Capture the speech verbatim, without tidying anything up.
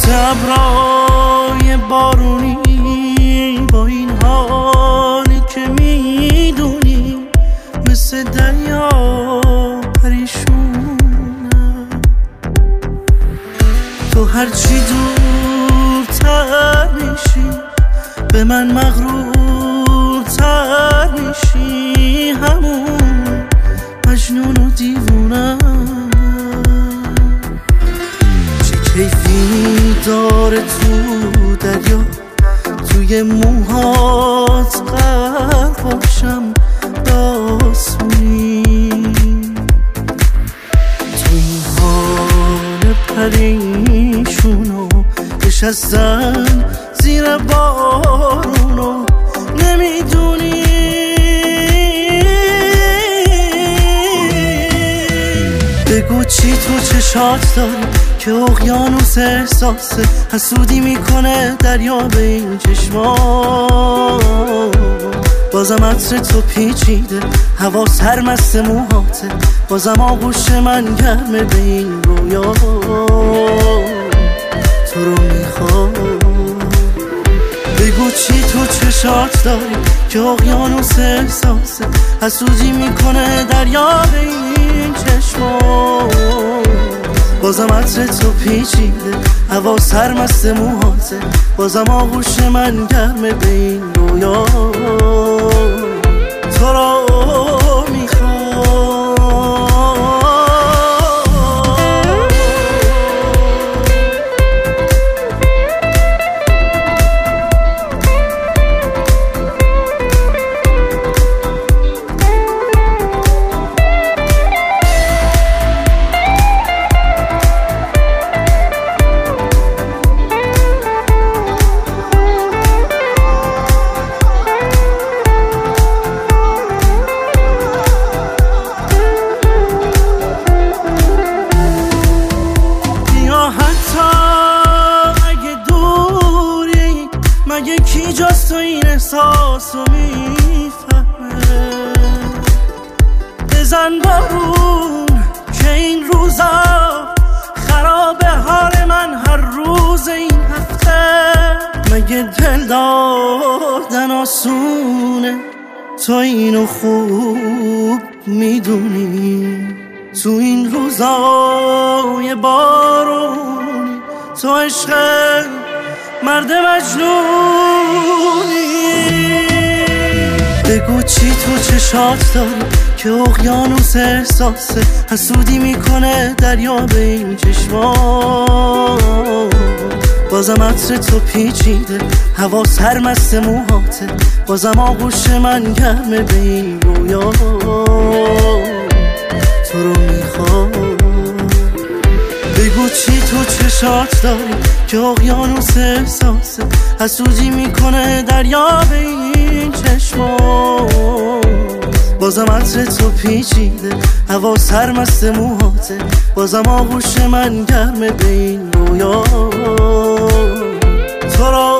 مثل ابرای بارونی، با این حالی که میدونی مثل دریا پریشونم. تو هرچی دورتر میشی به من مغرورتر میشی، همون مجنون و دیوونم. چه کیفی داره تو دریا، توی موهات غرق باشم داسونی. تو این حال پریشونو نشستن زیر بارونو نمیدونی. بگو چی تو چشات داری که اقیانوس احساسه حسودی میکنه دریا به این چشمان. بازم عطر تو پیچیده، هوا سرمست موهاته، بازم آغوش من گرمه به این رویا. تو رو میخوام. بگو چی تو چشات داری که اقیانوس احساسه حسودی میکنه دریا به این چشمان. بازم عطر تو پیچیده، هوا سرمست موهاته، بازم آغوش من گرمه به این رویا. تو رو مگه کی جز تو این احساس رو میفهمه؟ بزن بارون که این روزا خراب حال من هر روز این هفته. مگه دل دادن آسونه؟ تو اینو خوب میدونی. تو این روزای بارونی تو عشق مرد مجنونی. بگو چی تو چشات داری که اقیانوس احساسه حسودی میکنه دریا به این چشمان. بازم عطر تو پیچیده، هوا سرمست موهاته، بازم آغوش من گرمه به این رویا. تو رو میخوام. بگو چی تو چشات داری که اقیانوس احساسه حسودی میکنه دریا به این چشمان. بازم عطر تو پیچیده، هوا سرمست موهاته، بازم آغوش من گرمه به این رویا. تو رو